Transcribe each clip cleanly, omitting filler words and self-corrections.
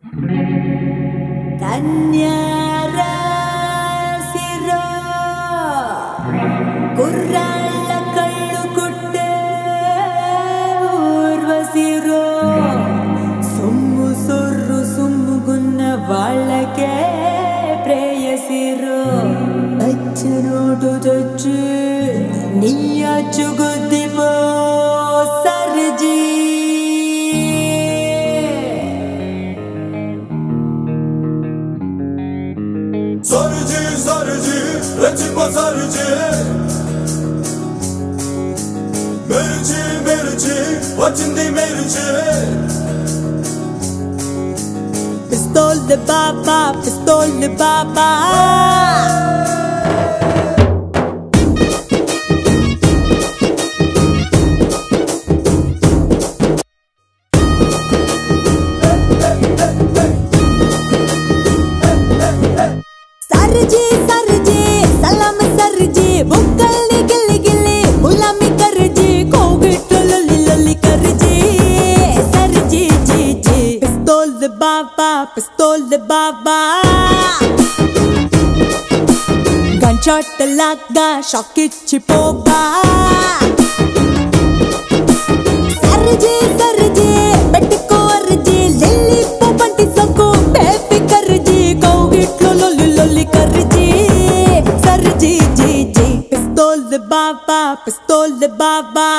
కన్యారాశిలో కుర్రాళ్ళ కళ్ళు కుట్టే ఊర్వశిరో సొమ్ము సొర్రు సుమ్ముగున్న వాళ్ళకే ప్రేయసిరో అచ్చు నోటు తెచ్చి నీ అచ్చు గుద్దిపో సర్జీ Sarıcı sarıcı reçipa sarıcı Merici merici వచ్చింది merici Pistol de baba, pistol de baba सरजी सरजी सलाम सरजी बुक्कल्नी गिल्ली गिल्ली गुलामी करजी कोगिट्लो लल्ली लल्ली करजी सरजी जी जी पिस्तौल दे बाबा गन शॉट लागा शॉक इచ్చిపోగా सरजी सरजी పెట్టుకో అర్జీ లెల్లి పంటి సొక్కు బేబీ కర్జీ కోగిట్లో లొల్లి లొల్లి కర్జీ సర్జీ జీ జీ పిస్తోల్ దే బాబా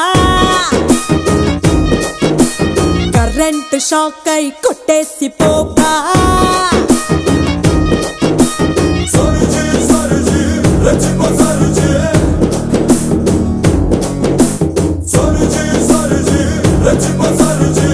కరెంట్ షాక్ అయి కొట్టేసిపోగా Sarıcı sarıcı reçipa sarıcı Sarıcı sarıcı reçipa sarıcı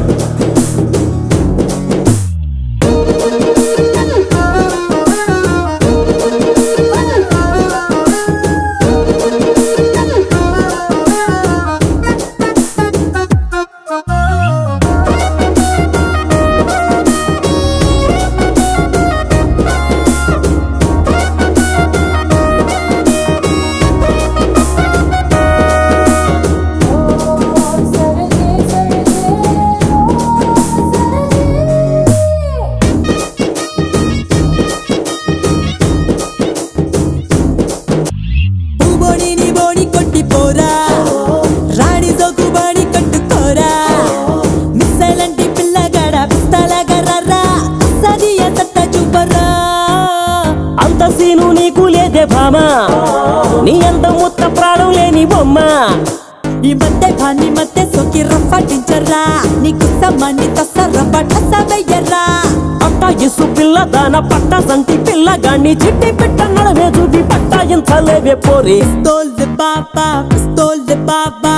scene నీకు లేదే భామ నీ అంత ముత్త ప్రాణం లేని బొమ్మ ఈ మధ్య భాని మధ్య సోకి రఫటించరా నీకు సమ్మని తసర పట్టస వెయ్యరా పట్టా ఇసు పిల్ల దాన పట్టా సంటి పిల్ల గాని చిట్టి పిట్ట నడవే చూపి పట్టాయించలేవే పోరి పిస్తోల్ దే బాబా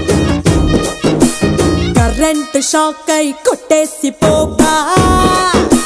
కరెంట్ షాక్ అయి కొట్టేసిపోగా